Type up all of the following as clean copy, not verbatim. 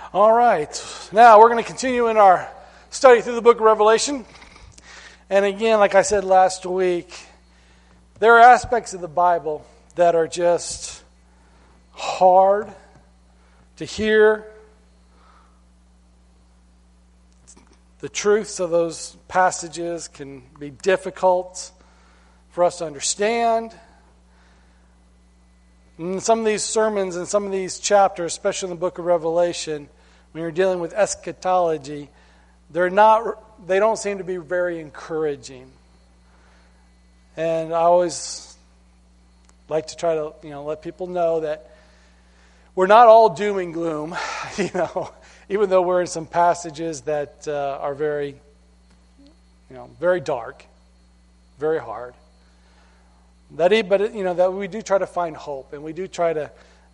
All right. Now we're going to continue in our study through the book of Revelation. And again, like I said last week, there are aspects of the Bible that are just hard to hear. The truths of those passages can be difficult for us to understand. And some of these sermons and some of these chapters, especially in the book of Revelation, when you're dealing with eschatology, they don't seem to be very encouraging. And I always like to try to, let people know that we're not all doom and gloom, even though we're in some passages that are very, very dark, very hard. That we do try to find hope, and we do try to,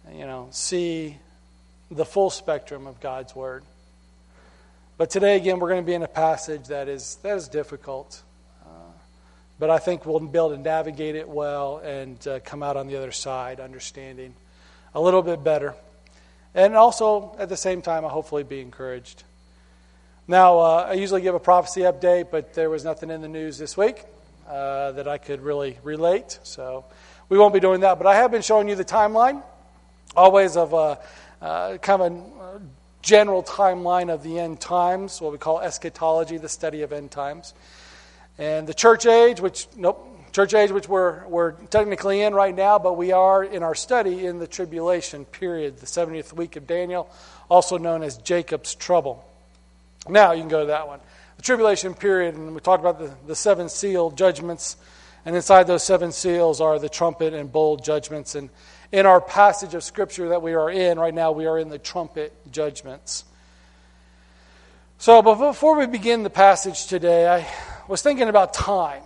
see the full spectrum of God's Word. But today, again, we're going to be in a passage that is difficult. But I think we'll be able to navigate it well and come out on the other side understanding a little bit better. And also, at the same time, I'll hopefully be encouraged. Now, I usually give a prophecy update, but there was nothing in the news this week that I could really relate. So we won't be doing that. But I have been showing you the timeline, always of kind of a general timeline of the end times, what we call eschatology, the study of end times. And the church age, which we're technically in right now, but we are in our study in the tribulation period, the 70th week of Daniel, also known as Jacob's trouble. Now you can go to that one. The tribulation period, and we talked about the seven seal judgments, and inside those seven seals are the trumpet and bowl judgments. And in our passage of Scripture that we are in right now, we are in the trumpet judgments. So before we begin the passage today, I was thinking about time.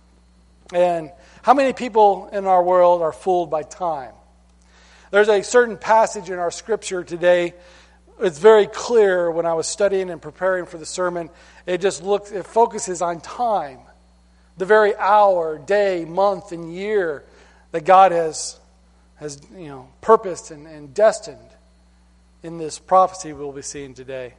And how many people in our world are fooled by time? There's a certain passage in our Scripture today. It's very clear when I was studying and preparing for the sermon. It focuses on time. The very hour, day, month, and year that God has purposed and destined in this prophecy we'll be seeing today.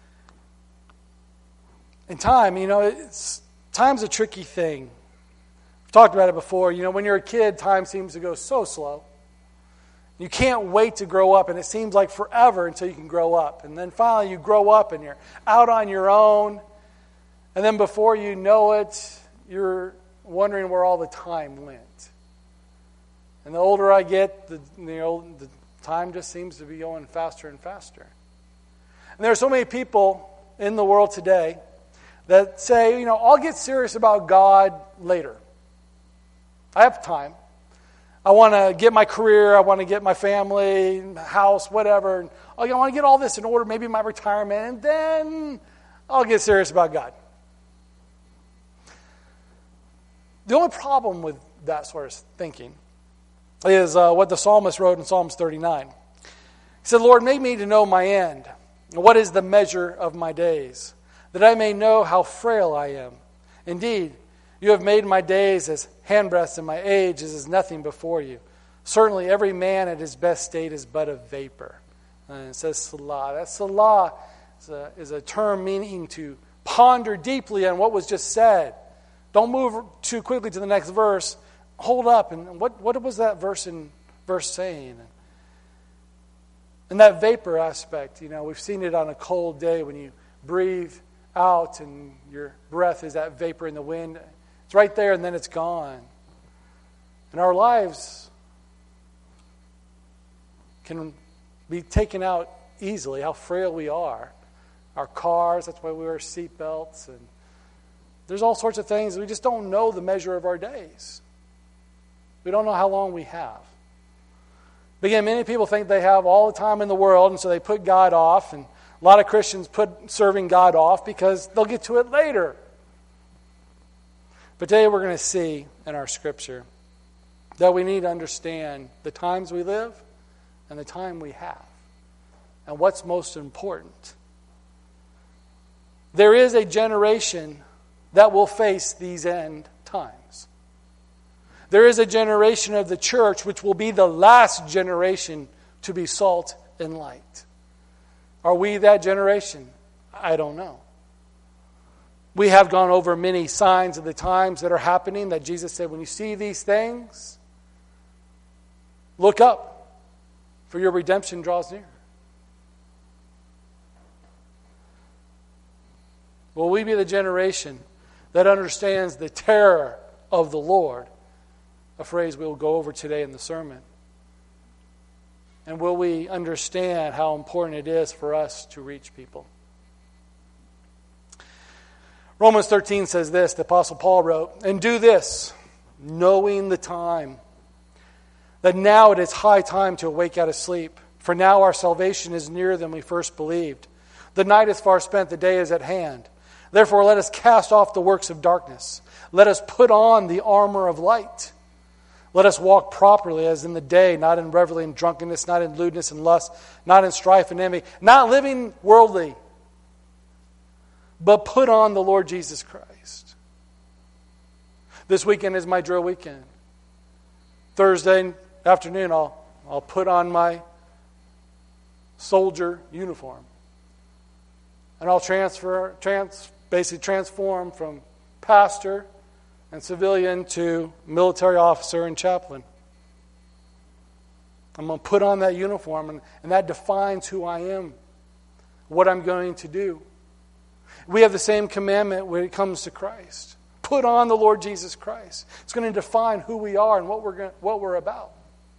And time, time's a tricky thing. I've talked about it before. When you're a kid, time seems to go so slow. You can't wait to grow up, and it seems like forever until you can grow up. And then finally you grow up, and you're out on your own. And then before you know it, you're wondering where all the time went. And the older I get, the time just seems to be going faster and faster. And there are so many people in the world today that say, I'll get serious about God later. I have time. I want to get my career, I want to get my family, house, whatever. And I want to get all this in order, maybe my retirement, and then I'll get serious about God. The only problem with that sort of thinking is what the psalmist wrote in Psalms 39. He said, Lord, make me to know my end. What is the measure of my days? That I may know how frail I am. Indeed, you have made my days as handbreadths, and my age is as nothing before you. Certainly every man at his best state is but a vapor. And it says Salah. That Salah is a term meaning to ponder deeply on what was just said. Don't move too quickly to the next verse. Hold up. And what was that verse saying? And that vapor aspect, we've seen it on a cold day when you breathe out and your breath is that vapor in the wind. It's right there and then it's gone. And our lives can be taken out easily, how frail we are. Our cars, that's why we wear seatbelts. And there's all sorts of things. We just don't know the measure of our days. We don't know how long we have. But again, many people think they have all the time in the world, and so they put God off. And a lot of Christians put serving God off because they'll get to it later. But today we're going to see in our Scripture that we need to understand the times we live and the time we have and what's most important. There is a generation that will face these end times. There is a generation of the church which will be the last generation to be salt and light. Are we that generation? I don't know. We have gone over many signs of the times that are happening that Jesus said, when you see these things, look up, for your redemption draws near. Will we be the generation that understands the terror of the Lord? A phrase we will go over today in the sermon. And will we understand how important it is for us to reach people? Romans 13 says this, the Apostle Paul wrote, "And do this, knowing the time, that now it is high time to awake out of sleep. For now our salvation is nearer than we first believed. The night is far spent, the day is at hand. Therefore let us cast off the works of darkness. Let us put on the armor of light. Let us walk properly as in the day, not in revelry and drunkenness, not in lewdness and lust, not in strife and envy, not living worldly, but put on the Lord Jesus Christ." This weekend is my drill weekend. Thursday afternoon, I'll put on my soldier uniform. And I'll basically transform from pastor and civilian to military officer and chaplain. I'm going to put on that uniform, and that defines who I am, what I'm going to do. We have the same commandment when it comes to Christ. Put on the Lord Jesus Christ. It's going to define who we are and what we're about.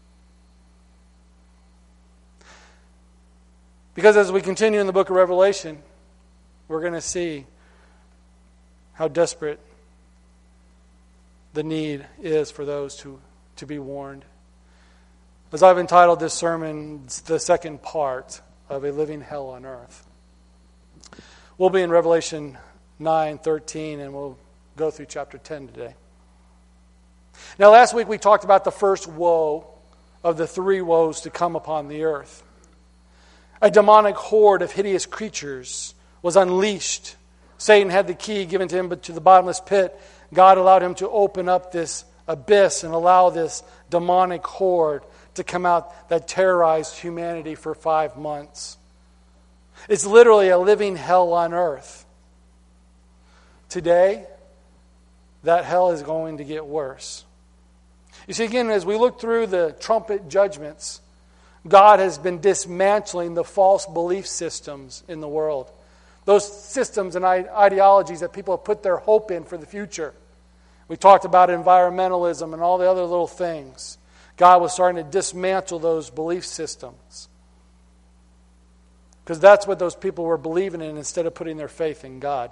Because as we continue in the book of Revelation, we're going to see how desperate the need is for those to be warned. As I've entitled this sermon, it's the second part of A Living Hell on Earth. We'll be in Revelation 9:13, and we'll go through chapter 10 today. Now, last week we talked about the first woe of the three woes to come upon the earth. A demonic horde of hideous creatures was unleashed. Satan had the key given to him to the bottomless pit. God allowed him to open up this abyss and allow this demonic horde to come out that terrorized humanity for 5 months. It's literally a living hell on earth. Today, that hell is going to get worse. You see, again, as we look through the trumpet judgments, God has been dismantling the false belief systems in the world. Those systems and ideologies that people have put their hope in for the future. We talked about environmentalism and all the other little things. God was starting to dismantle those belief systems. Because that's what those people were believing in instead of putting their faith in God.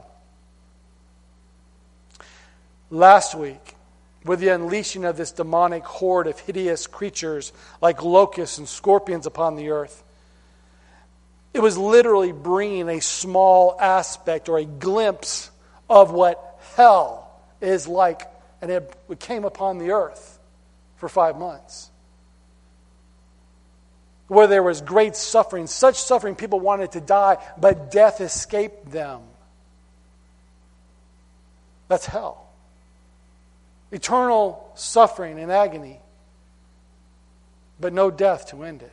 Last week, with the unleashing of this demonic horde of hideous creatures like locusts and scorpions upon the earth, it was literally bringing a small aspect or a glimpse of what hell is like, and it came upon the earth for 5 months. Where there was great suffering, such suffering people wanted to die, but death escaped them. That's hell. Eternal suffering and agony, but no death to end it.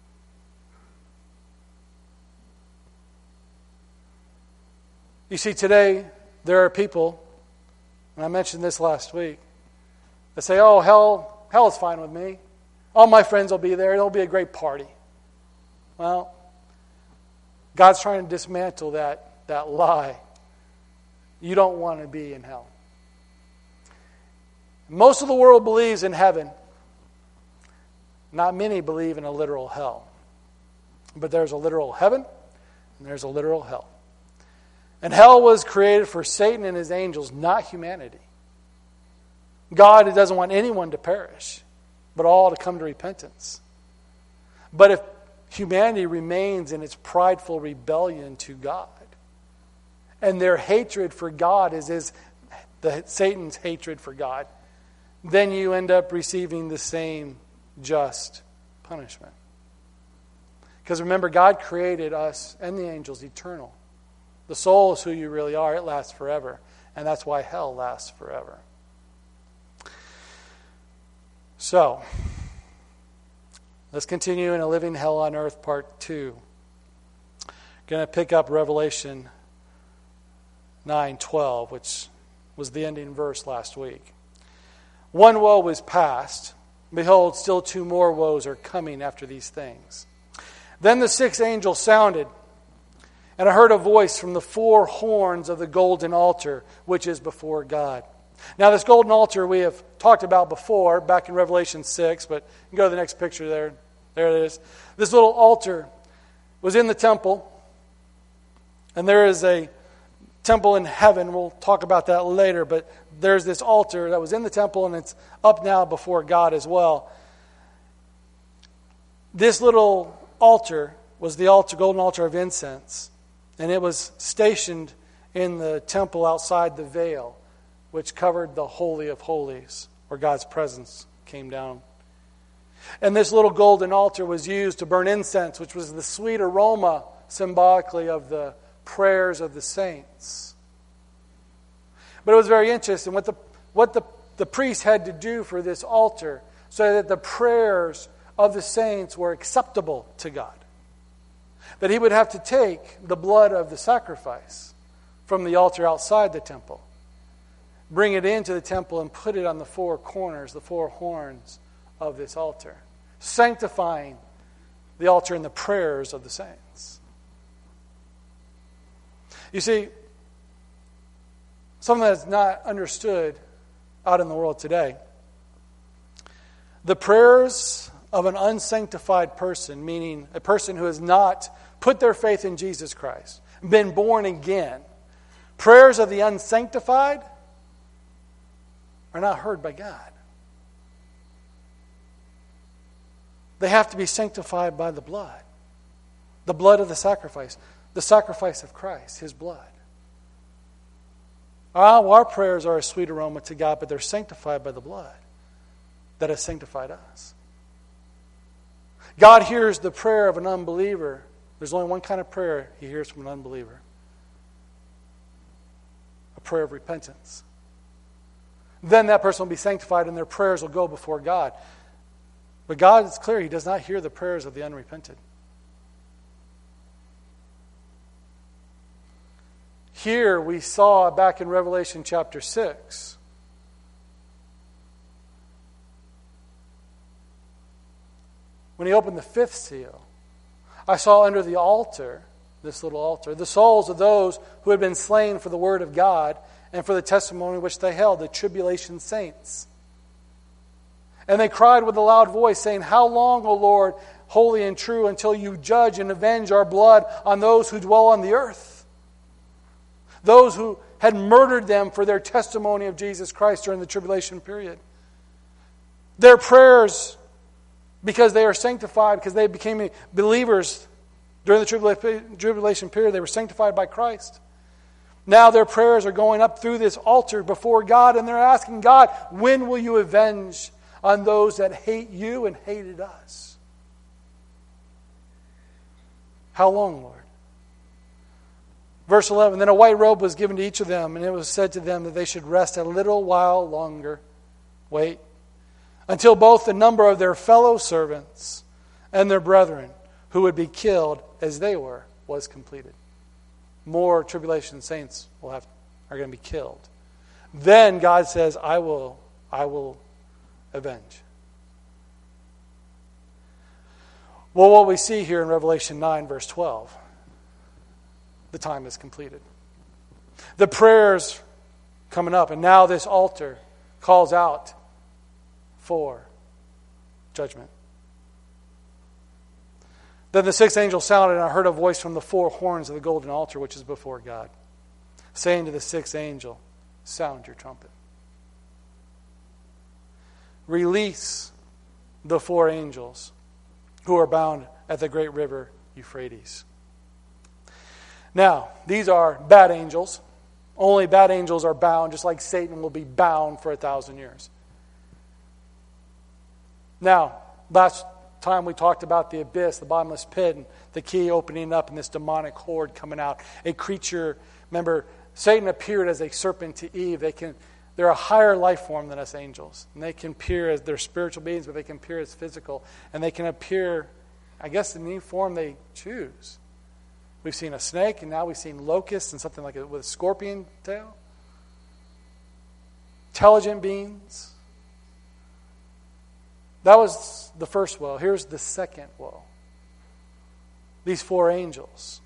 You see, today there are people, and I mentioned this last week, that say, "Oh, hell is fine with me. All my friends will be there. It'll be a great party." Well, God's trying to dismantle that lie. You don't want to be in hell. Most of the world believes in heaven. Not many believe in a literal hell. But there's a literal heaven, and there's a literal hell. And hell was created for Satan and his angels, not humanity. God doesn't want anyone to perish, but all to come to repentance. But if humanity remains in its prideful rebellion to God, and their hatred for God is Satan's hatred for God, then you end up receiving the same just punishment. Because remember, God created us and the angels eternal. The soul is who you really are. It lasts forever. And that's why hell lasts forever. So, let's continue in A Living Hell on Earth, Part 2. going to pick up Revelation 9:12, which was the ending verse last week. One woe is past. Behold, still two more woes are coming after these things. Then the sixth angel sounded, and I heard a voice from the four horns of the golden altar, which is before God. Now, this golden altar we have talked about before, back in Revelation 6, but you can go to the next picture there. There it is. This little altar was in the temple, and there is a temple in heaven. We'll talk about that later, but there's this altar that was in the temple, and it's up now before God as well. This little altar was the golden altar of incense, and it was stationed in the temple outside the veil, which covered the Holy of Holies, where God's presence came down. And this little golden altar was used to burn incense, which was the sweet aroma symbolically of the prayers of the saints. But it was very interesting what the priest had to do for this altar so that the prayers of the saints were acceptable to God. That he would have to take the blood of the sacrifice from the altar outside the temple, bring it into the temple, and put it on the four corners, the four horns of this altar, sanctifying the altar and the prayers of the saints. You see, something that's not understood out in the world today, the prayers of an unsanctified person, meaning a person who has not put their faith in Jesus Christ, been born again, prayers of the unsanctified are not heard by God. They have to be sanctified by the blood of the sacrifice of Christ, His blood. Our prayers are a sweet aroma to God, but they're sanctified by the blood that has sanctified us. God hears the prayer of an unbeliever. There's only one kind of prayer He hears from an unbeliever: a prayer of repentance. Then that person will be sanctified and their prayers will go before God. But God is clear, He does not hear the prayers of the unrepentant. Here we saw back in Revelation chapter 6, when He opened the fifth seal, I saw under the altar, this little altar, the souls of those who had been slain for the word of God and for the testimony which they held, the tribulation saints. And they cried with a loud voice, saying, How long, O Lord, holy and true, until you judge and avenge our blood on those who dwell on the earth? Those who had murdered them for their testimony of Jesus Christ during the tribulation period. Their prayers, because they are sanctified, because they became believers during the tribulation period, they were sanctified by Christ. Now their prayers are going up through this altar before God, and they're asking God, when will you avenge on those that hate you and hated us? How long, Lord? Verse 11, Then a white robe was given to each of them, and it was said to them that they should rest a little while longer. Wait. Until both the number of their fellow servants and their brethren who would be killed as they were was completed. More tribulation saints are going to be killed. Then God says, I will avenge. Well, what we see here in Revelation 9, verse 12, the time is completed. The prayers coming up, and now this altar calls out for judgment. Then the sixth angel sounded, and I heard a voice from the four horns of the golden altar, which is before God, saying to the sixth angel, Sound your trumpet. Release the four angels who are bound at the great river Euphrates. Now, these are bad angels. Only bad angels are bound, just like Satan will be bound for 1,000 years. Now, last time we talked about the abyss, the bottomless pit, and the key opening up and this demonic horde coming out. A creature, remember, Satan appeared as a serpent to Eve. They're a higher life form than us angels. And they can appear as, they're spiritual beings, but they can appear as physical. And they can appear, I guess, in any form they choose. We've seen a snake, and now we've seen locusts and something like it with a scorpion tail. Intelligent beings. That was the first woe. Here's the second woe. These 4 angels.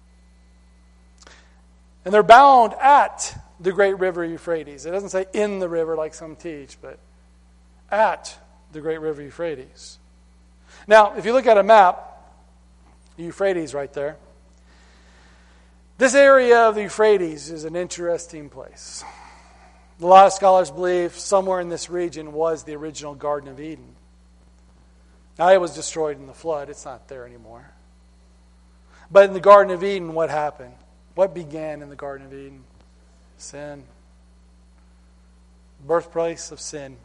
And they're bound at the great river Euphrates. It doesn't say in the river like some teach, but at the great river Euphrates. Now, if you look at a map, the Euphrates right there, this area of the Euphrates is an interesting place. A lot of scholars believe somewhere in this region was the original Garden of Eden. Now, it was destroyed in the flood. It's not there anymore. But in the Garden of Eden, what happened? What began in the Garden of Eden? Sin. Birthplace of sin.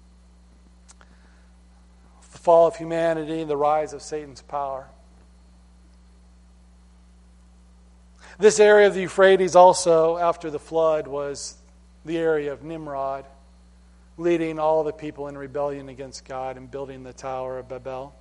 The fall of humanity and the rise of Satan's power. This area of the Euphrates also, after the flood, was the area of Nimrod, leading all the people in rebellion against God and building the Tower of Babel.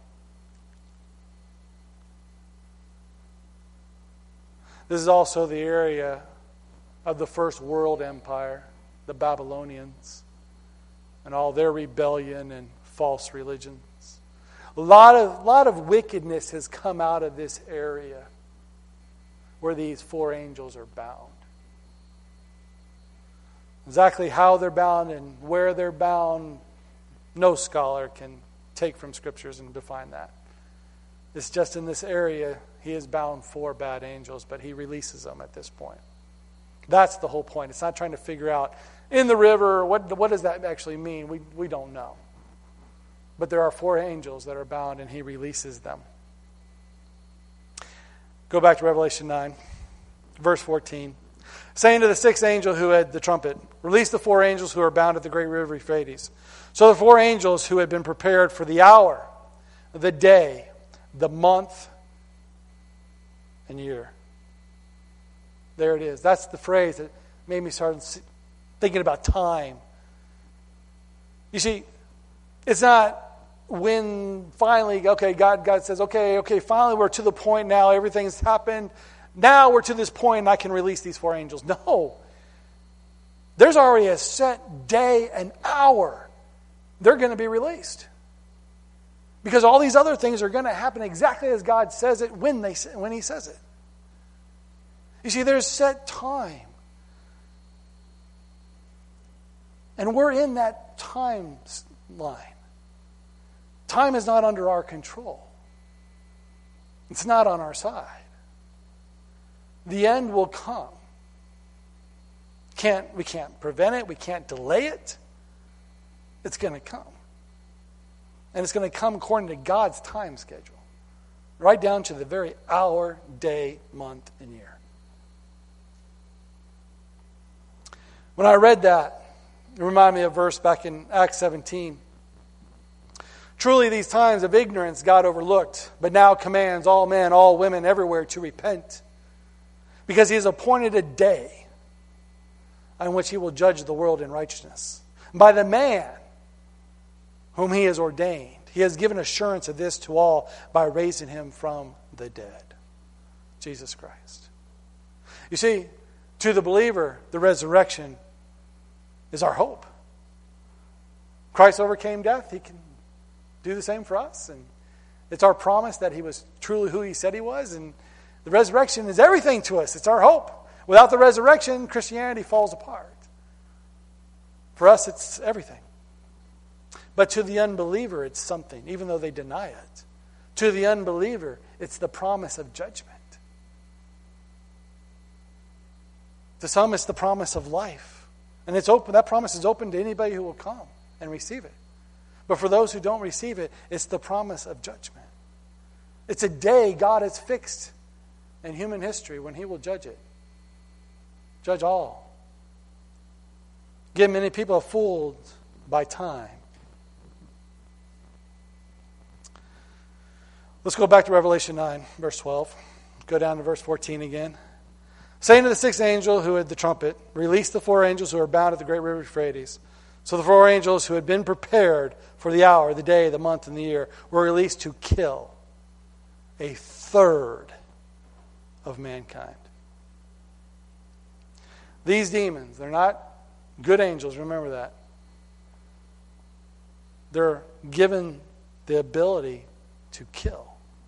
This is also the area of the first world empire, the Babylonians, and all their rebellion and false religions. A lot of wickedness has come out of this area where these 4 angels are bound. Exactly how they're bound and where they're bound, no scholar can take from scriptures and define that. It's just in this area, he has bound 4 bad angels, but he releases them at this point. That's the whole point. It's not trying to figure out, in the river, what does that actually mean? We don't know. But there are 4 angels that are bound, and he releases them. Go back to Revelation 9, verse 14. Saying to the 6th angel who had the trumpet, release the 4 angels who are bound at the great river Euphrates. So the 4 angels who had been prepared for the hour, the day, the month, and year. There it is. That's the phrase that made me start thinking about time. You see, it's not when finally, okay, God says, okay, finally we're to the point now, everything's happened. Now we're to this point and I can release these 4 angels. No. There's already a set day and hour they're going to be released. Because all these other things are going to happen exactly as God says it when He says it. You see, there's set time. And we're in that time line. Time is not under our control. It's not on our side. The end will come. We can't prevent it. We can't delay it. It's going to come. And it's going to come according to God's time schedule. Right down to the very hour, day, month, and year. When I read that, it reminded me of a verse back in Acts 17. Truly these times of ignorance God overlooked, but now commands all men, all women, everywhere to repent. Because He has appointed a day on which He will judge the world in righteousness. By the man whom He has ordained. He has given assurance of this to all by raising Him from the dead. Jesus Christ. You see, to the believer, the resurrection is our hope. Christ overcame death. He can do the same for us. And it's our promise that He was truly who He said He was. And the resurrection is everything to us. It's our hope. Without the resurrection, Christianity falls apart. For us, it's everything. But to the unbeliever, it's something, even though they deny it. To the unbeliever, it's the promise of judgment. To some, it's the promise of life. And it's open. That promise is open to anybody who will come and receive it. But for those who don't receive it, it's the promise of judgment. It's a day God has fixed in human history when He will judge it. Judge all. Get many people fooled by time. Let's go back to Revelation 9, verse 12. Go down to verse 14 again. Saying to the 6th angel who had the trumpet, release the 4 angels who are bound at the great river Euphrates. So the 4 angels who had been prepared for the hour, the day, the month, and the year were released to kill a third of mankind. These demons, they're not good angels, remember that. They're given the ability to kill.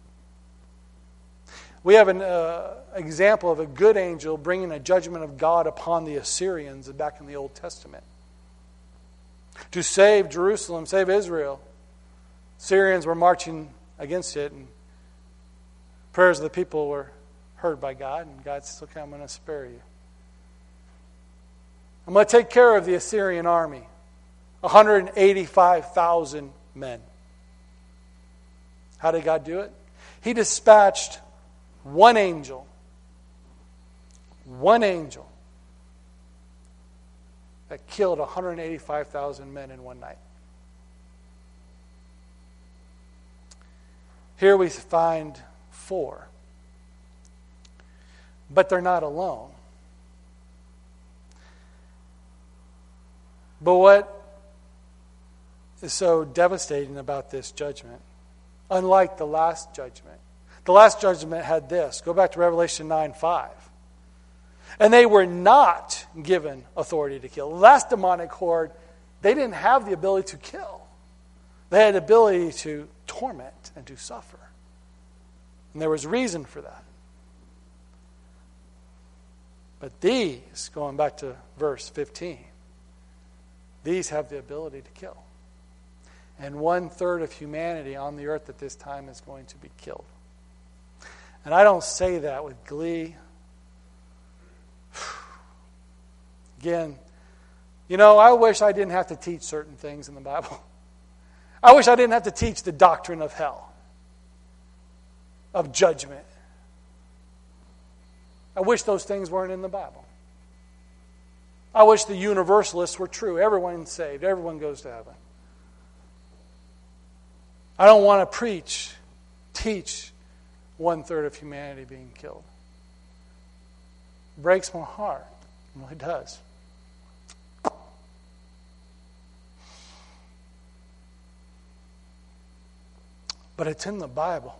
We have an example of a good angel bringing a judgment of God upon the Assyrians back in the Old Testament. To save Jerusalem, save Israel, Syrians were marching against it, and prayers of the people were heard by God, and God says, okay, I'm going to spare you. I'm going to take care of the Assyrian army. 185,000 men. How did God do it? He dispatched one angel that killed 185,000 men in one night. Here we find 4. But they're not alone. But what is so devastating about this judgment, unlike the last judgment, the last judgment had this. Go back to Revelation 9:5. And they were not given authority to kill. The last demonic horde, they didn't have the ability to kill. They had the ability to torment and to suffer. And there was reason for that. But these, going back to verse 15, these have the ability to kill. And 1/3 of humanity on the earth at this time is going to be killed. And I don't say that with glee. Again, I wish I didn't have to teach certain things in the Bible. I wish I didn't have to teach the doctrine of hell, of judgment. I wish those things weren't in the Bible. I wish the universalists were true. Everyone's saved. Everyone goes to heaven. I don't want to teach 1/3 of humanity being killed. It breaks my heart. It really does. But it's in the Bible.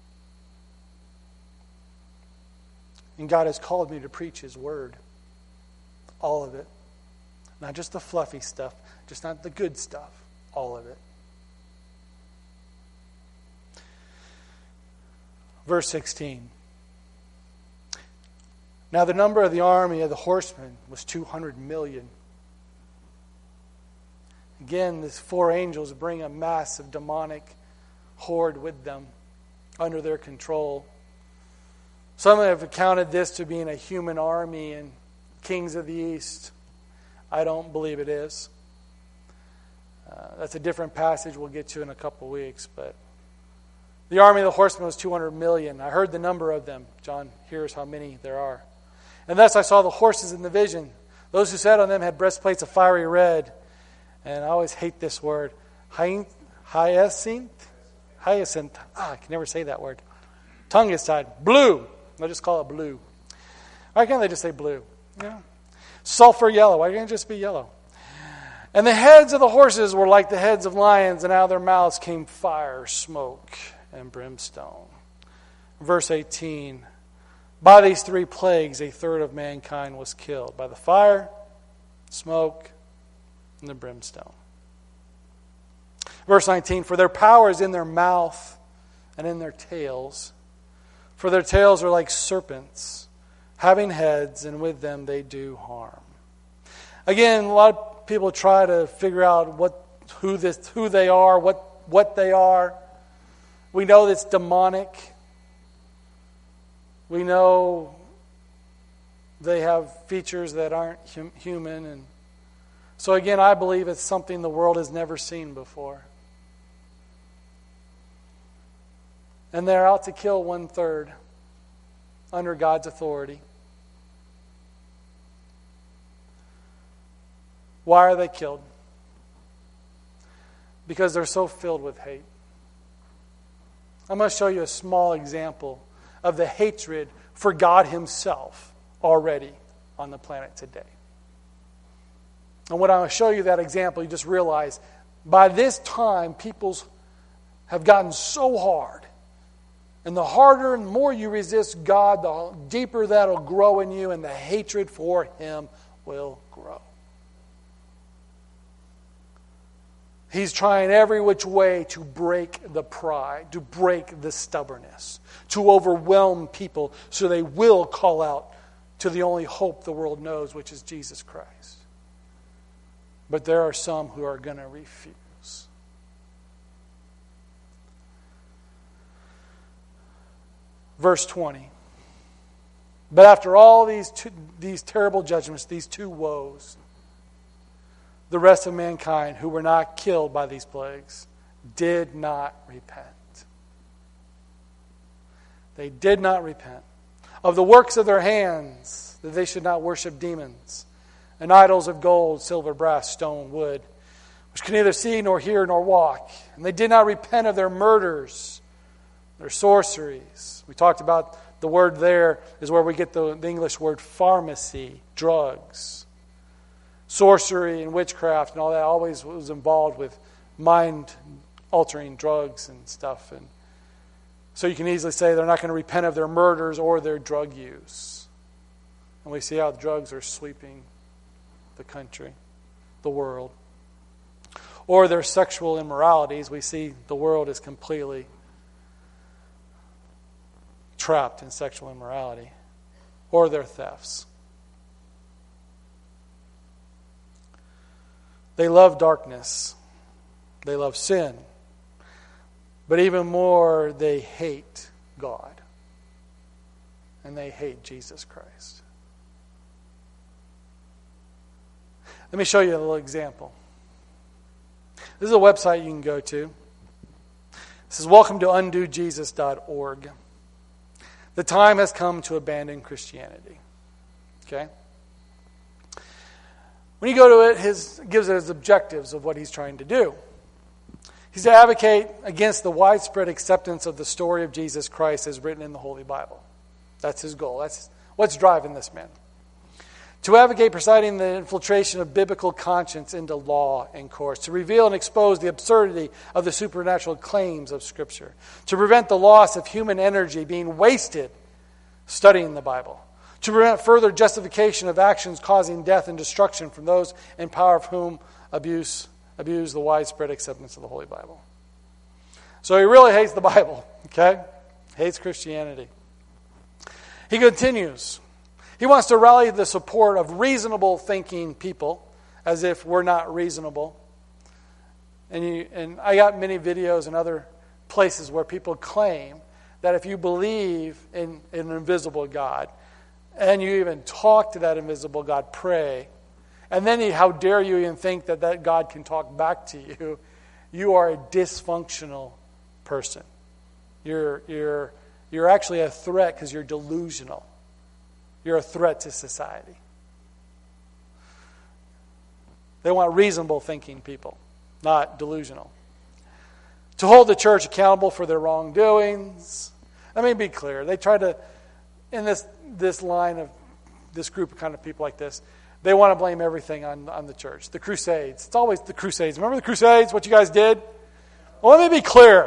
And God has called me to preach His Word. All of it. Not just the fluffy stuff, just not the good stuff. All of it. Verse 16. Now the number of the army of the horsemen was 200 million. Again, these 4 angels bring a massive demonic horde with them under their control. Some have accounted this to being a human army and kings of the east. I don't believe it is. That's a different passage we'll get to in a couple weeks, but the army of the horsemen was 200 million. I heard the number of them. John hears how many there are. And thus I saw the horses in the vision. Those who sat on them had breastplates of fiery red. And I always hate this word. Hyacinth? Hyacinth. I can never say that word. Tongue is tied. Blue. I'll just call it blue. Why can't they just say blue? Yeah. Sulfur yellow. Why can't it just be yellow? And the heads of the horses were like the heads of lions, and out of their mouths came fire, smoke, and brimstone. Verse 18. By these 3 plagues, 1/3 of mankind was killed. By the fire, smoke, and the brimstone. Verse 19. For their power is in their mouth and in their tails. For their tails are like serpents, having heads, and with them they do harm. Again, a lot of people try to figure out who they are, what they are. We know it's demonic. We know they have features that aren't human. And so again, I believe it's something the world has never seen before. And they're out to kill 1/3 under God's authority. Why are they killed? Because they're so filled with hate. I'm going to show you a small example of the hatred for God Himself already on the planet today. And when I show you that example, you just realize by this time, peoples have gotten so hard And the harder and more you resist God, the deeper that'll grow in you, and the hatred for Him will grow. He's trying every which way to break the pride, to break the stubbornness, to overwhelm people so they will call out to the only hope the world knows, which is Jesus Christ. But there are some who are going to refuse. Verse 20. But after all these terrible judgments, these two woes, the rest of mankind who were not killed by these plagues did not repent. They did not repent of the works of their hands, that they should not worship demons and idols of gold, silver, brass, stone, wood, which can neither see nor hear nor walk. And they did not repent of their murders, their sorceries. We talked about the word there is where we get the English word pharmacy, drugs. Sorcery and witchcraft and all that always was involved with mind-altering drugs and stuff. And so you can easily say they're not going to repent of their murders or their drug use. And we see how the drugs are sweeping the country, the world. Or their sexual immoralities. We see the world is completely trapped in sexual immorality. Or their thefts. They love darkness. They love sin. But even more, they hate God. And they hate Jesus Christ. Let me show you a little example. This is a website you can go to. This is welcome to undojesus.org. The time has come to abandon Christianity. Okay? When you go to it, it gives his objectives of what he's trying to do. He's to advocate against the widespread acceptance of the story of Jesus Christ as written in the Holy Bible. That's his goal. That's what's driving this man. To advocate presiding the infiltration of biblical conscience into law and courts. To reveal and expose the absurdity of the supernatural claims of Scripture. To prevent the loss of human energy being wasted studying the Bible. To prevent further justification of actions causing death and destruction from those in power of whom abuse the widespread acceptance of the Holy Bible. So he really hates the Bible, okay? Hates Christianity. He continues. He wants to rally the support of reasonable thinking people, as if we're not reasonable. And I got many videos and other places where people claim that if you believe in an invisible God, and you even talk to that invisible God, pray, and then how dare you even think that God can talk back to you, you are a dysfunctional person. You're actually a threat because you're delusional. You're a threat to society. They want reasonable thinking people, not delusional. To hold the church accountable for their wrongdoings. Let me be clear. They try to, in this line of this group of kind of people like this, they want to blame everything on the church. The Crusades. It's always the Crusades. Remember the Crusades, what you guys did? Well, let me be clear.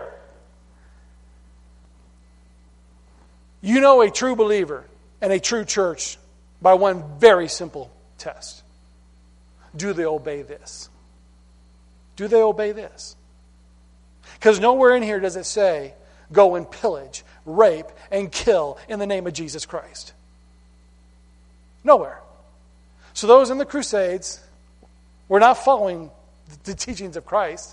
You know a true believer and a true church by one very simple test. Do they obey this? Do they obey this? Because nowhere in here does it say, go and pillage, rape, and kill in the name of Jesus Christ. Nowhere. So those in the Crusades were not following the teachings of Christ.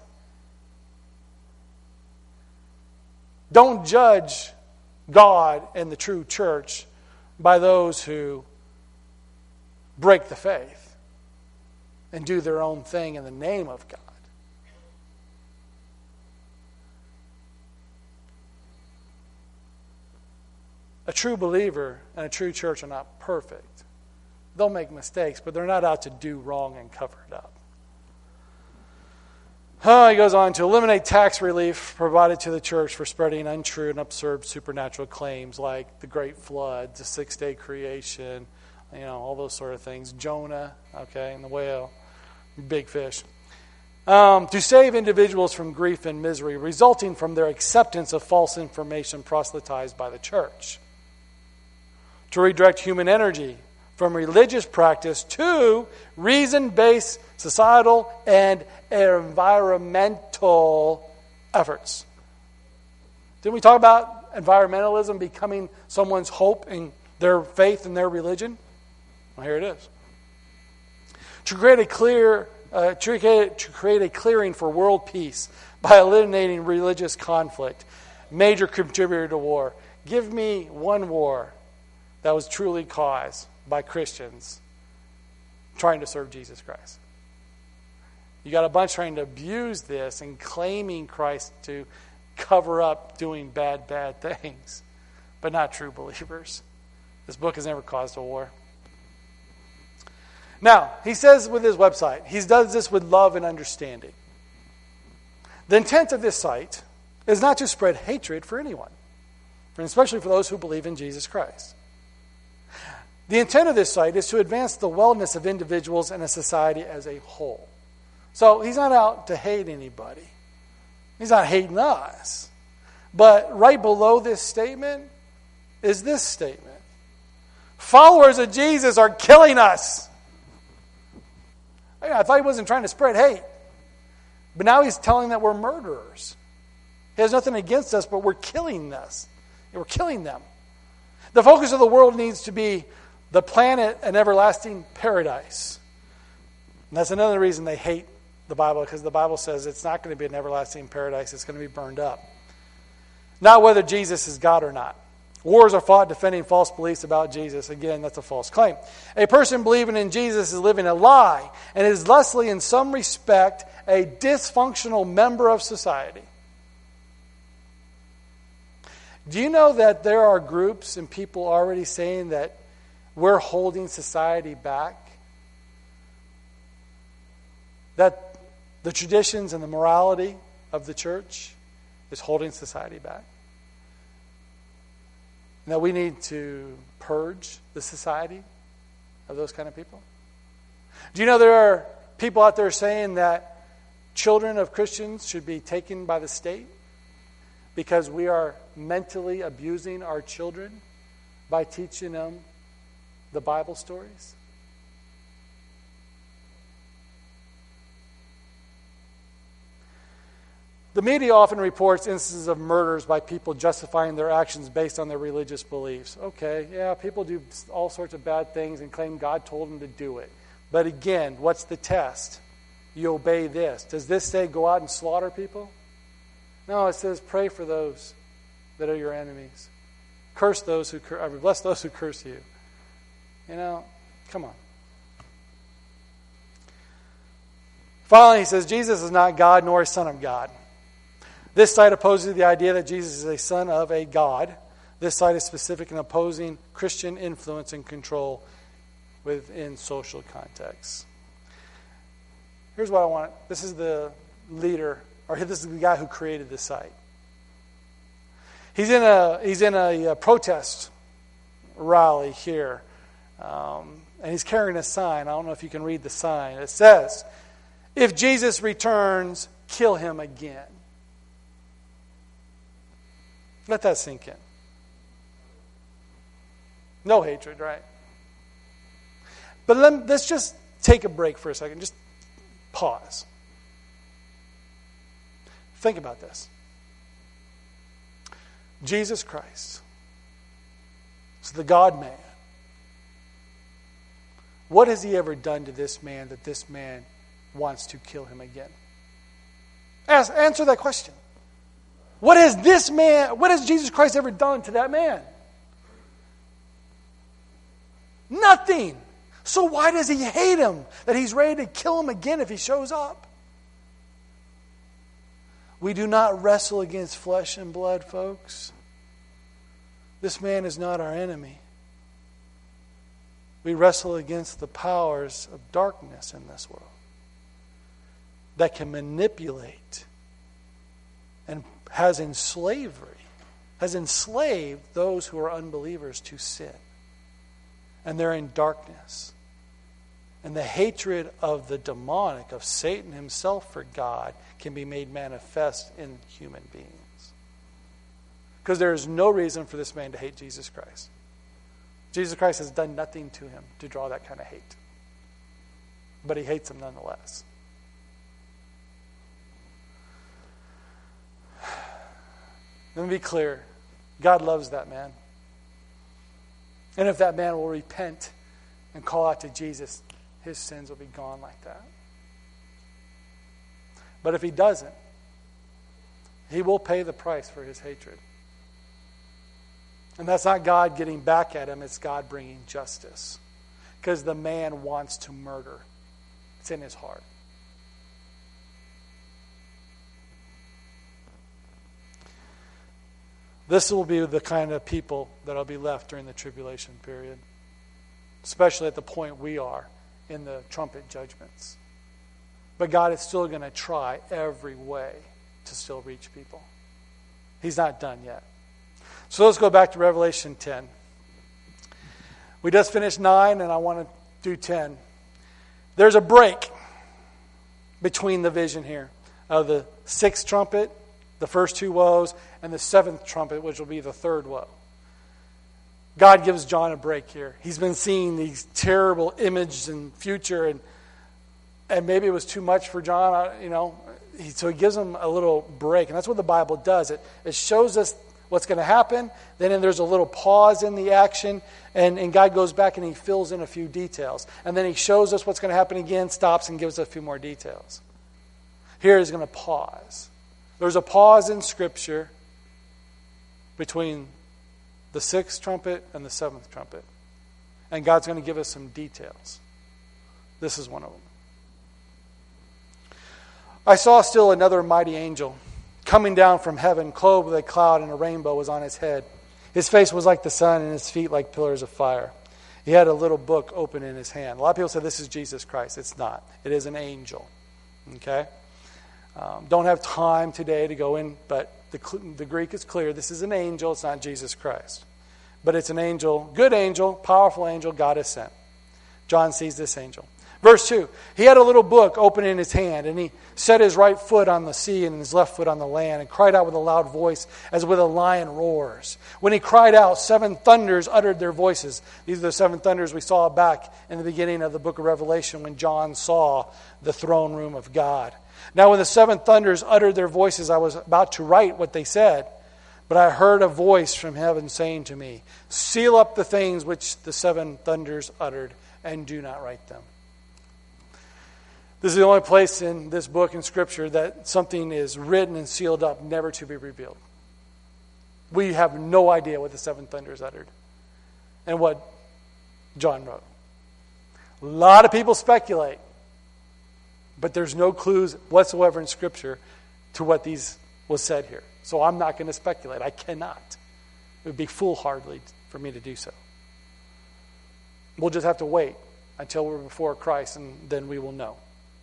Don't judge God and the true church by those who break the faith and do their own thing in the name of God. A true believer and a true church are not perfect. They'll make mistakes, but they're not out to do wrong and cover it up. He goes on to eliminate tax relief provided to the church for spreading untrue and absurd supernatural claims like the Great Flood, the six-day creation, all those sort of things. Jonah, and the whale, big fish. to save individuals from grief and misery resulting from their acceptance of false information proselytized by the church, to redirect human energy from religious practice to reason-based societal and environmental efforts. Didn't we talk about environmentalism becoming someone's hope in their faith and their religion? Well, here it is. To create a clearing for world peace by eliminating religious conflict, major contributor to war. Give me one war that was truly caused by Christians trying to serve Jesus Christ. You got a bunch trying to abuse this and claiming Christ to cover up doing bad things, but not true believers. This book has never caused a war. Now, he says with his website, he does this with love and understanding. The intent of this site is not to spread hatred for anyone, and especially for those who believe in Jesus Christ. The intent of this site is to advance the wellness of individuals and a society as a whole. So he's not out to hate anybody. He's not hating us. But right below this statement is this statement. Followers of Jesus are killing us. I thought he wasn't trying to spread hate. But now he's telling that we're murderers. He has nothing against us, but we're killing us. We're killing them. The focus of the world needs to be the planet and everlasting paradise. And that's another reason they hate the Bible, because the Bible says it's not going to be an everlasting paradise. It's going to be burned up. Not whether Jesus is God or not. Wars are fought defending false beliefs about Jesus. Again, that's a false claim. A person believing in Jesus is living a lie and is thusly, in some respect, a dysfunctional member of society. Do you know that there are groups and people already saying that we're holding society back? That the traditions and the morality of the church is holding society back? And that we need to purge the society of those kind of people? Do you know there are people out there saying that children of Christians should be taken by the state because we are mentally abusing our children by teaching them the Bible stories? The media often reports instances of murders by people justifying their actions based on their religious beliefs. Okay, yeah, people do all sorts of bad things and claim God told them to do it. But again, what's the test? You obey this. Does this say go out and slaughter people? No, it says pray for those that are your enemies. Bless those who curse you. You know, come on. Finally, he says Jesus is not God nor a son of God. This side opposes the idea that Jesus is a son of a God. This side is specific in opposing Christian influence and control within social contexts. Here's what I want. This is the leader, or this is the guy who created this site. He's in a protest rally here, and he's carrying a sign. I don't know if you can read the sign. It says, "If Jesus returns, kill him again." Let that sink in. No hatred, right? But let's just take a break for a second. Just pause. Think about this. Jesus Christ is the God-man. What has he ever done to this man that this man wants to kill him again? Answer that question. What has Jesus Christ ever done to that man? Nothing. So why does he hate him that he's ready to kill him again if he shows up? We do not wrestle against flesh and blood, folks. This man is not our enemy. We wrestle against the powers of darkness in this world that can manipulate and has enslaved those who are unbelievers to sin. And they're in darkness. And the hatred of the demonic, of Satan himself for God, can be made manifest in human beings. Because there is no reason for this man to hate Jesus Christ. Jesus Christ has done nothing to him to draw that kind of hate. But he hates him nonetheless. Let me be clear. God loves that man. And if that man will repent and call out to Jesus, his sins will be gone like that. But if he doesn't, he will pay the price for his hatred. And that's not God getting back at him, it's God bringing justice. Because the man wants to murder. It's in his heart. This will be the kind of people that will be left during the tribulation period. Especially at the point we are in the trumpet judgments. But God is still going to try every way to still reach people. He's not done yet. So let's go back to Revelation 10. We just finished 9 and I want to do 10. There's a break between the vision here of the 6th trumpet, the first 2 woes, and the 7th trumpet, which will be the 3rd woe. God gives John a break here. He's been seeing these terrible images and future, and maybe it was too much for John, so he gives him a little break. And that's what the Bible does. It shows us what's going to happen, then there's a little pause in the action, and God goes back and he fills in a few details. And then he shows us what's going to happen again, stops, and gives us a few more details. Here he's going to pause. There's a pause in Scripture between the 6th trumpet and the 7th trumpet. And God's going to give us some details. This is one of them. I saw still another mighty angel coming down from heaven, clothed with a cloud, and a rainbow was on his head. His face was like the sun, and his feet like pillars of fire. He had a little book open in his hand. A lot of people say this is Jesus Christ. It's not. It is an angel. Okay? Don't have time today to go in, but the Greek is clear. This is an angel. It's not Jesus Christ. But it's an angel, good angel, powerful angel God has sent. John sees this angel. Verse 2, he had a little book open in his hand, and he set his right foot on the sea and his left foot on the land, and cried out with a loud voice as with a lion roars. When he cried out, 7 thunders uttered their voices. These are the 7 thunders we saw back in the beginning of the book of Revelation when John saw the throne room of God. Now when the 7 thunders uttered their voices, I was about to write what they said, but I heard a voice from heaven saying to me, seal up the things which the 7 thunders uttered, and do not write them. This is the only place in this book in Scripture that something is written and sealed up, never to be revealed. We have no idea what the 7 thunders uttered and what John wrote. A lot of people speculate, but there's no clues whatsoever in Scripture to what these was said here. So I'm not going to speculate. I cannot. It would be foolhardy for me to do so. We'll just have to wait until we're before Christ, and then we will know.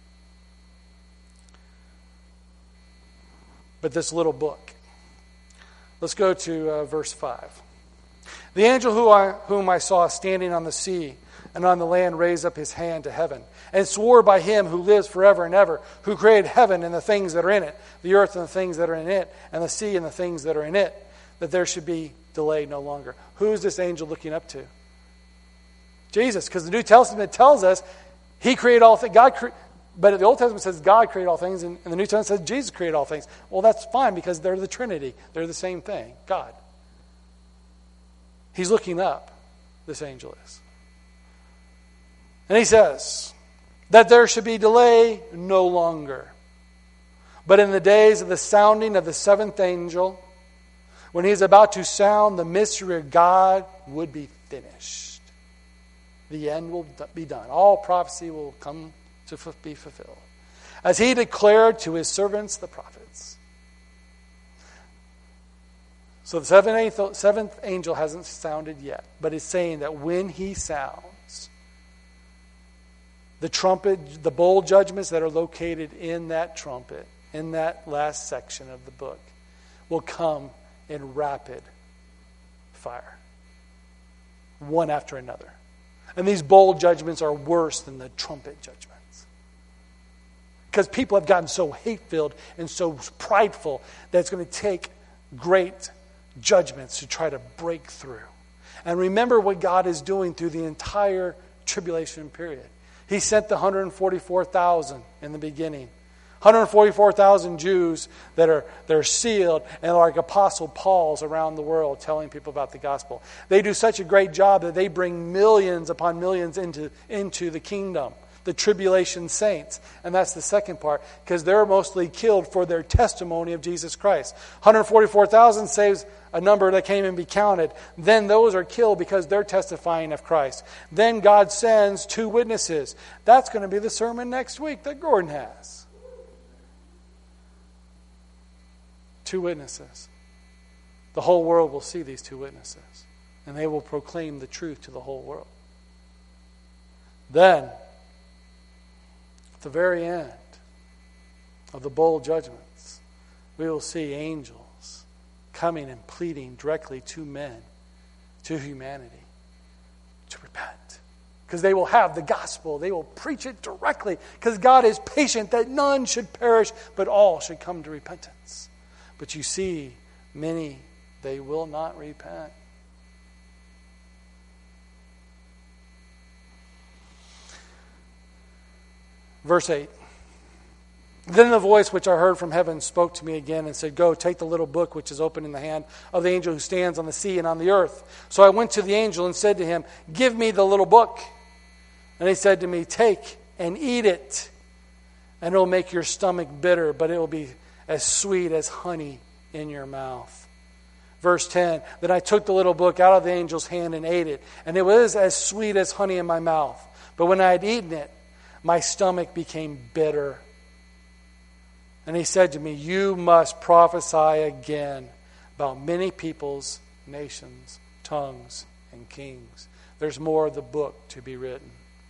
But this little book. Let's go to verse 5. The angel whom I saw standing on the sea and on the land raised up his hand to heaven and swore by him who lives forever and ever, who created heaven and the things that are in it, the earth and the things that are in it, and the sea and the things that are in it, that there should be delay no longer. Who is this angel looking up to? Jesus, because the New Testament tells us he created all things. But the Old Testament says God created all things, and the New Testament says Jesus created all things. Well, that's fine because they're the Trinity. They're the same thing, God. He's looking up, this angel is. And he says that there should be delay no longer. But in the days of the sounding of the 7th angel, when he is about to sound, the mystery of God would be finished. The end will be done. All prophecy will come to be fulfilled, as he declared to his servants the prophets. So the 7th angel hasn't sounded yet, but is saying that when he sounds, the trumpet, the bowl judgments that are located in that trumpet, in that last section of the book, will come in rapid fire, one after another. And these bowl judgments are worse than the trumpet judgments. Because people have gotten so hate-filled and so prideful that it's going to take great judgments to try to break through. And remember what God is doing through the entire tribulation period. He sent the 144,000 in the beginning. 144,000 Jews they're sealed and like Apostle Paul's around the world telling people about the gospel. They do such a great job that they bring millions upon millions into the kingdom, the tribulation saints. And that's the second part, because they're mostly killed for their testimony of Jesus Christ. 144,000 saves a number that can't even be counted. Then those are killed because they're testifying of Christ. Then God sends 2 witnesses. That's going to be the sermon next week that Gordon has. 2 witnesses. The whole world will see these 2 witnesses, and they will proclaim the truth to the whole world. Then, at the very end of the bowl judgments, we will see angels coming and pleading directly to men, to humanity, to repent. Because they will have the gospel. They will preach it directly. Because God is patient that none should perish, but all should come to repentance. But you see, many, they will not repent. Verse 8. Then the voice which I heard from heaven spoke to me again and said, Go, take the little book which is open in the hand of the angel who stands on the sea and on the earth. So I went to the angel and said to him, Give me the little book. And he said to me, Take and eat it, and it will make your stomach bitter, but it will be as sweet as honey in your mouth. Verse 10, Then I took the little book out of the angel's hand and ate it, and it was as sweet as honey in my mouth. But when I had eaten it, my stomach became bitter. And he said to me, You must prophesy again about many peoples, nations, tongues, and kings. There's more of the book to be written.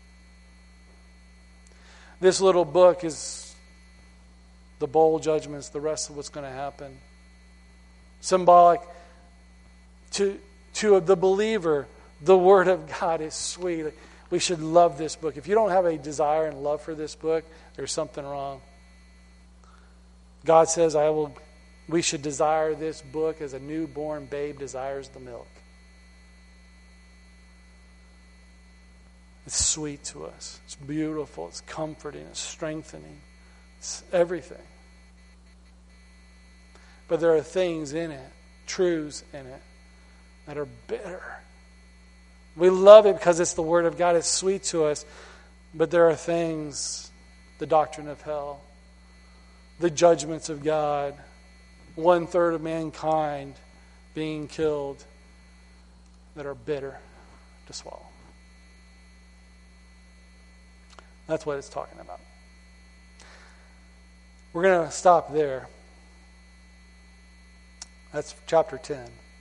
This little book is the bowl judgments, the rest of what's going to happen. Symbolic to the believer, the Word of God is sweet. We should love this book. If you don't have a desire and love for this book, there's something wrong. God says, we should desire this book as a newborn babe desires the milk. It's sweet to us. It's beautiful. It's comforting. It's strengthening. It's everything. But there are things in it, truths in it, that are bitter. We love it because it's the Word of God. It's sweet to us. But there are things, the doctrine of hell, the judgments of God, 1/3 of mankind being killed, that are bitter to swallow. That's what it's talking about. We're going to stop there. That's chapter 10.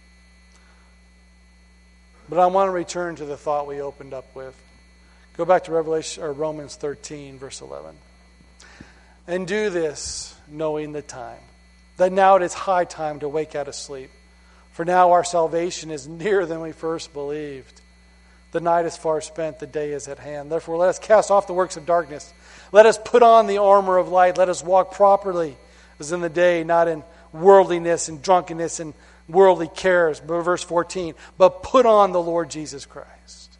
But I want to return to the thought we opened up with. Go back to Romans 13, verse 11. And do this, knowing the time, that now it is high time to wake out of sleep. For now our salvation is nearer than we first believed. The night is far spent, the day is at hand. Therefore let us cast off the works of darkness. Let us put on the armor of light. Let us walk properly as in the day, not in worldliness and drunkenness and worldly cares. But verse 14, but put on the Lord Jesus Christ.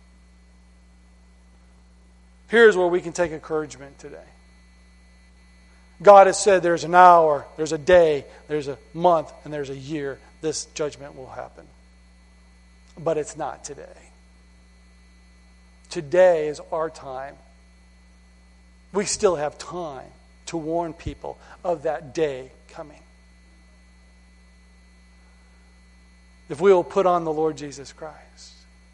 Here's where we can take encouragement today. God has said there's an hour, there's a day, there's a month, and there's a year. This judgment will happen. But it's not today. Today is our time. We still have time to warn people of that day coming. If we will put on the Lord Jesus Christ,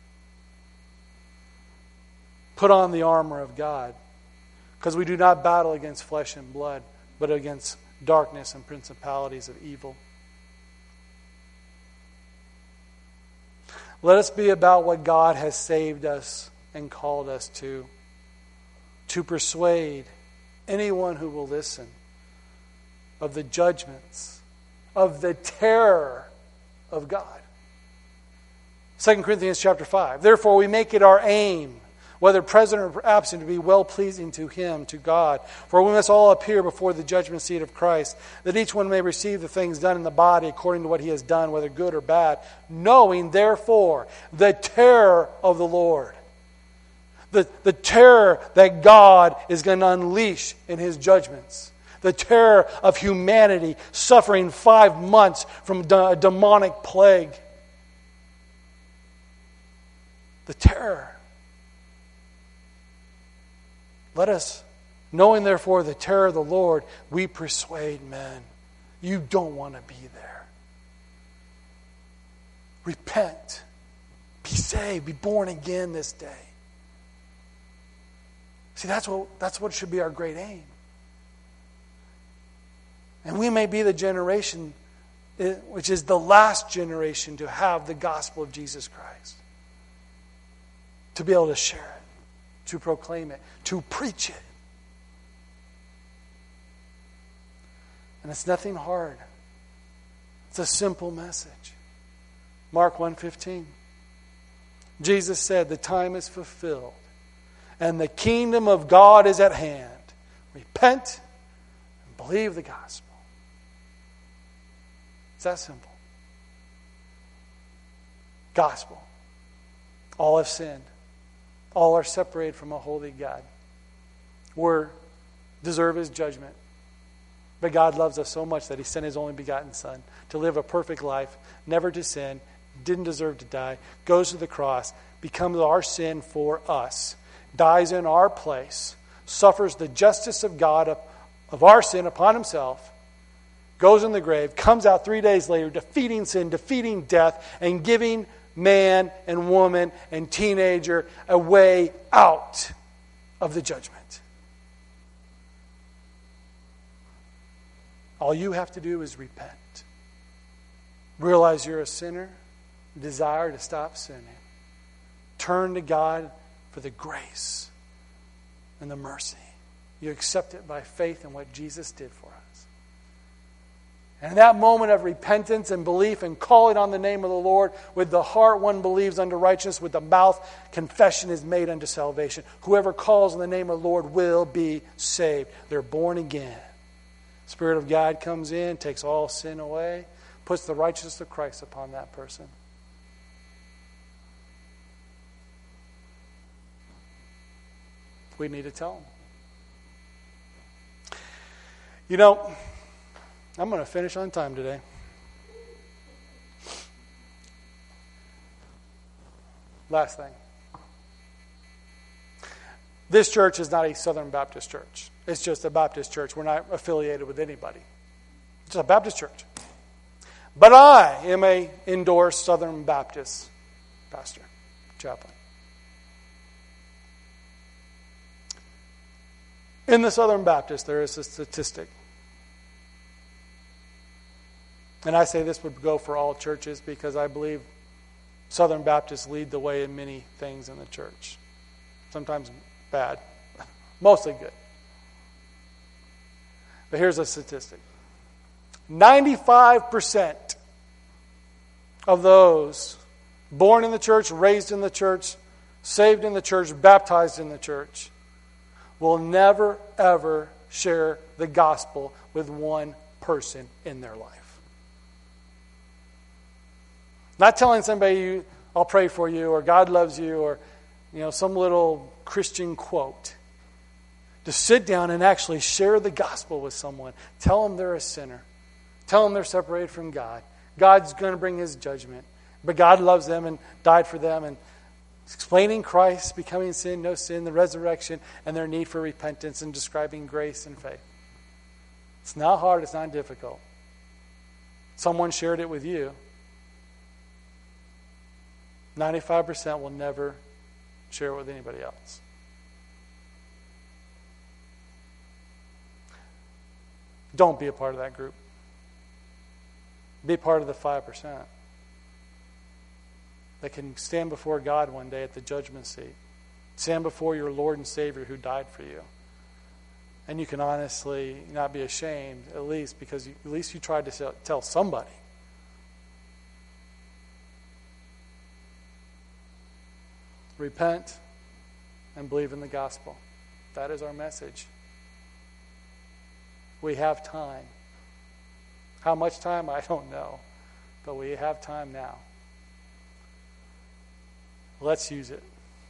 put on the armor of God, because we do not battle against flesh and blood, but against darkness and principalities of evil. Let us be about what God has saved us and called us to persuade anyone who will listen of the judgments, of the terror of God. 2 Corinthians chapter 5. Therefore we make it our aim whether present or absent, to be well-pleasing to Him, to God. For we must all appear before the judgment seat of Christ, that each one may receive the things done in the body according to what he has done, whether good or bad, knowing, therefore, the terror of the Lord. The terror that God is going to unleash in His judgments. The terror of humanity suffering 5 months from a demonic plague. The terror. Let us, knowing therefore the terror of the Lord, we persuade men. You don't want to be there. Repent. Be saved. Be born again this day. See, that's what should be our great aim. And we may be the generation which is the last generation to have the gospel of Jesus Christ. To be able to share it, to proclaim it, to preach it. And it's nothing hard. It's a simple message. Mark 1:15. Jesus said, the time is fulfilled, and the kingdom of God is at hand. Repent and believe the gospel. It's that simple. Gospel. All have sinned. All are separated from a holy God. We deserve His judgment. But God loves us so much that He sent His only begotten Son to live a perfect life, never to sin, didn't deserve to die, goes to the cross, becomes our sin for us, dies in our place, suffers the justice of God of our sin upon Himself, goes in the grave, comes out 3 days later, defeating sin, defeating death, and giving man and woman and teenager a way out of the judgment. All you have to do is repent. Realize you're a sinner, desire to stop sinning. Turn to God for the grace and the mercy. You accept it by faith in what Jesus did for us. And in that moment of repentance and belief and calling on the name of the Lord, with the heart one believes unto righteousness, with the mouth confession is made unto salvation. Whoever calls on the name of the Lord will be saved. They're born again. Spirit of God comes in, takes all sin away, puts the righteousness of Christ upon that person. We need to tell them. You know, I'm going to finish on time today. Last thing. This church is not a Southern Baptist church. It's just a Baptist church. We're not affiliated with anybody. It's a Baptist church. But I am a endorsed Southern Baptist pastor, chaplain. In the Southern Baptist, there is a statistic. And I say this would go for all churches because I believe Southern Baptists lead the way in many things in the church. Sometimes bad, mostly good. But here's a statistic. 95% of those born in the church, raised in the church, saved in the church, baptized in the church, will never, ever share the gospel with one person in their life. Not telling somebody, I'll pray for you, or God loves you, or some little Christian quote. To sit down and actually share the gospel with someone. Tell them they're a sinner. Tell them they're separated from God. God's going to bring His judgment. But God loves them and died for them. And explaining Christ, becoming sin, no sin, the resurrection, and their need for repentance, and describing grace and faith. It's not hard. It's not difficult. Someone shared it with you. 95% will never share it with anybody else. Don't be a part of that group. Be part of the 5% that can stand before God one day at the judgment seat. Stand before your Lord and Savior who died for you. And you can honestly not be ashamed, at least because at least you tried to tell somebody. Repent, and believe in the gospel. That is our message. We have time. How much time? I don't know. But we have time now. Let's use it.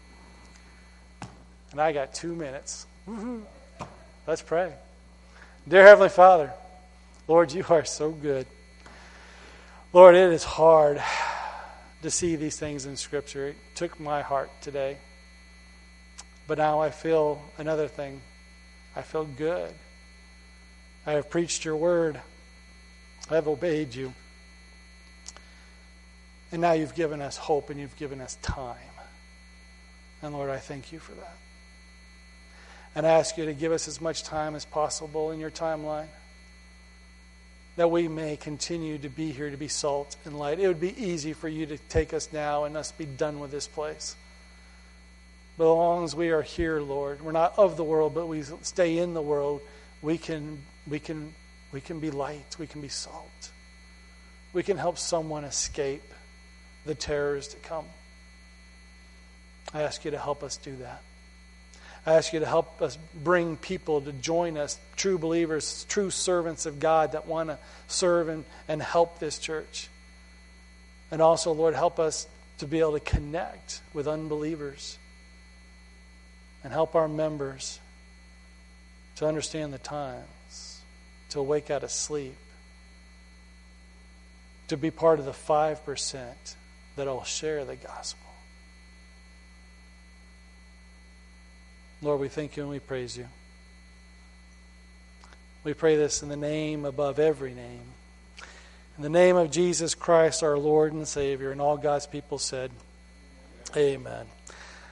And I got 2 minutes. Let's pray. Dear Heavenly Father, Lord, you are so good. Lord, it is hard to see these things in Scripture. It took my heart today. But now I feel another thing. I feel good. I have preached your word. I have obeyed you. And now you've given us hope and you've given us time. And Lord, I thank you for that. And I ask you to give us as much time as possible in your timeline, that we may continue to be here to be salt and light. It would be easy for you to take us now and us be done with this place. But as long as we are here, Lord, we're not of the world, but we stay in the world, we can be light, we can be salt. We can help someone escape the terrors to come. I ask you to help us do that. I ask you to help us bring people to join us, true believers, true servants of God that want to serve and help this church. And also, Lord, help us to be able to connect with unbelievers and help our members to understand the times, to wake out of sleep, to be part of the 5% that will share the gospel. Lord, we thank you and we praise you. We pray this in the name above every name. In the name of Jesus Christ, our Lord and Savior, and all God's people said, Amen.